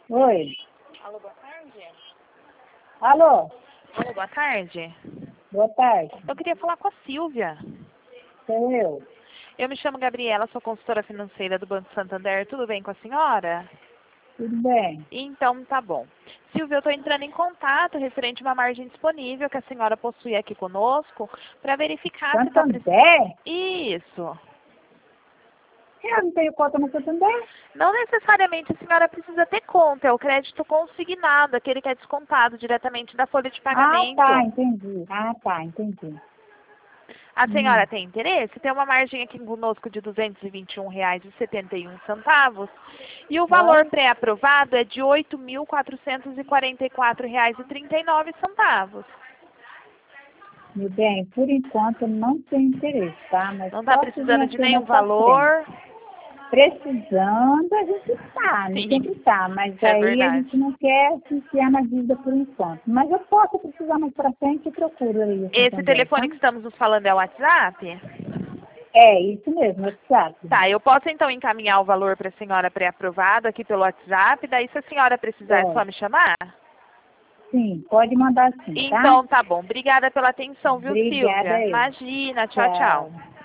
Oi. Alô, boa tarde. Alô. Alô, boa tarde. Boa tarde. Eu queria falar com a Silvia. Sou eu. Eu me chamo Gabriela, sou consultora financeira do Banco Santander. Tudo bem com a senhora? Tudo bem? Então, tá bom. Silvia, eu estou entrando em contato referente a uma margem disponível que a senhora possui aqui conosco para verificar se está precisando. Santander? Isso. Eu não tenho conta no Santander. Não necessariamente a senhora precisa ter conta, é o crédito consignado, aquele que é descontado diretamente da folha de pagamento. Tá, entendi. A senhora tem interesse? Tem uma margem aqui conosco de R$ 221,71 e o valor Oi? pré-aprovado é de R$ 8.444,39. Meu bem, por enquanto eu não tenho interesse, tá? Mas Não está posso vir precisando de aqui nenhum mais pra frente. valor? Precisando, a gente tá, né? Sim, Sempre tá. Mas é aí a verdade. gente não quer se enfiar na dívida por enquanto. Mas eu posso precisar mais pra frente e procuro aí o Esse Santander, tá? telefone que estamos nos falando é o WhatsApp? É, isso mesmo, WhatsApp. Tá, eu posso então encaminhar o valor para a senhora pré-aprovado aqui pelo WhatsApp, daí se a senhora precisar é só Pode. me chamar? Sim, pode mandar sim, tá? Então tá bom. Obrigada pela atenção, viu, Obrigada Silvia? eu. Imagina, tchau, tchau. Tchau.